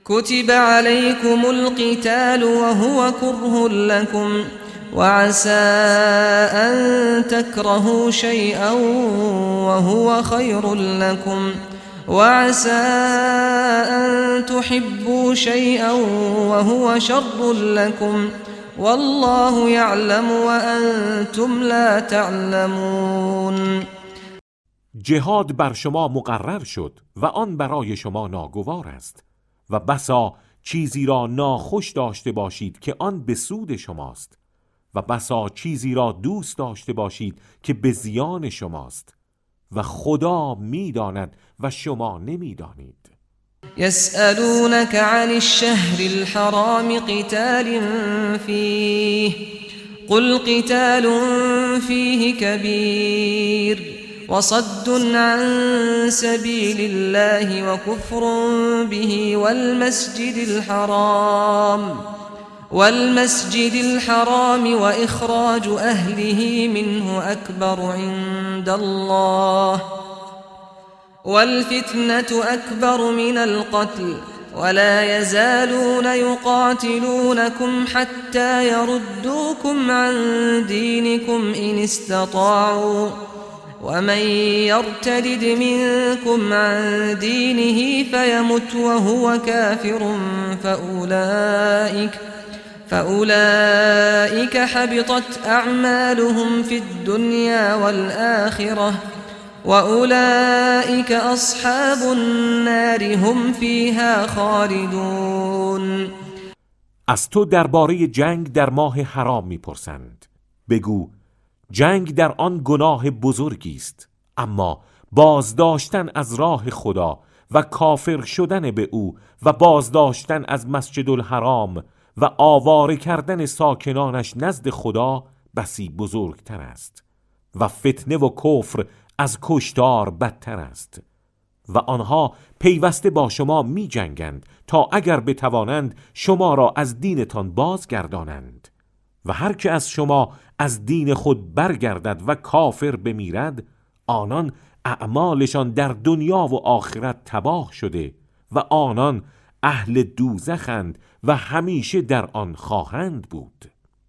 كتب عليكم القتال وهو كره لكم وعسى أن تكرهوا شيئا وهو خير لكم وعسى أن تحبوا شيئا وهو شر لكم والله يعلم وأنتم لا تعلمون. جهاد بر شما مقرر شد و آن برای شما ناگوار است و بسا چیزی را ناخوش داشته باشید که آن به سود شماست و بسا چیزی را دوست داشته باشید که به زیان شماست و خدا می‌داند و شما نمی‌دانید. يسألونك عن الشهر الحرام قتال فيه قل قتال فيه كبير وصد عن سبيل الله وكفر به والمسجد الحرام وإخراج أهله منه أكبر عند الله والفتنة أكبر من القتل ولا يزالون يقاتلونكم حتى يردوكم عن دينكم إن استطاعوا ومن يرتد منكم عن دينه فيمت وهو كافر فأولئك حبطت أعمالهم في الدنيا والآخرة وأولئك أصحاب النار هم فيها خالدون. از تو درباره جنگ در ماه حرام میپرسند. بگو جنگ در آن گناه بزرگی است، اما بازداشتن از راه خدا و کافر شدن به او و بازداشتن از مسجد الحرام و آواره کردن ساکنانش نزد خدا بسی بزرگتر است و فتنه و کفر از کشتار بدتر است و آنها پیوسته با شما می جنگند تا اگر بتوانند شما را از دینتان بازگردانند و هر که از شما از دین خود برگردد و کافر بمیرد آنان اعمالشان در دنیا و آخرت تباه شده و آنان اهل دوزخند و همیشه در آن خواهند بود.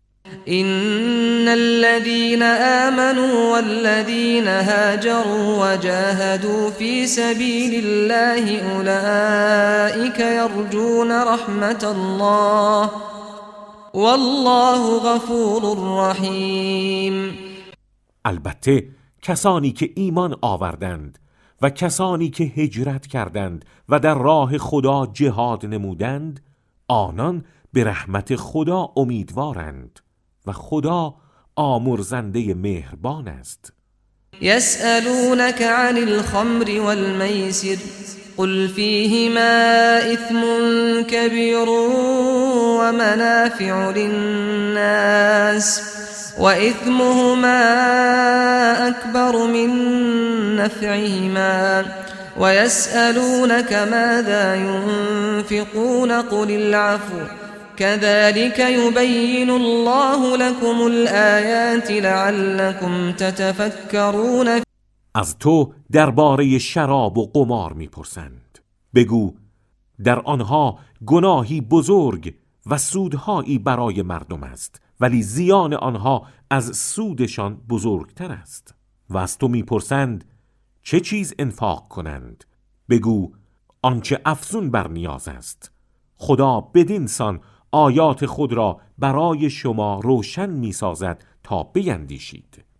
إن الذين آمنوا والذين هاجروا وجاهدوا في سبيل الله أولئك يرجون رحمة الله والله غفور رحیم. البته کسانی که ایمان آوردند و کسانی که هجرت کردند و در راه خدا جهاد نمودند آنان به رحمت خدا امیدوارند و خدا آمرزنده مهربان است. يسألونك عن الخمر والميسر قل فيهما إثم كبير ومنافع للناس وإثمهما أكبر من نفعهما ويسألونك ماذا ينفقون قل العفو كذلك يبين الله لكم الآيات لعلكم تتفكرون. از تو درباره شراب و قمار میپرسند. بگو در آنها گناهی بزرگ و سودهایی برای مردم است ولی زیان آنها از سودشان بزرگتر است. و از تو میپرسند چه چیز انفاق کنند. بگو آنچه افزون بر نیاز است. خدا بدین سان آیات خود را برای شما روشن می‌سازد تا بیندیشید.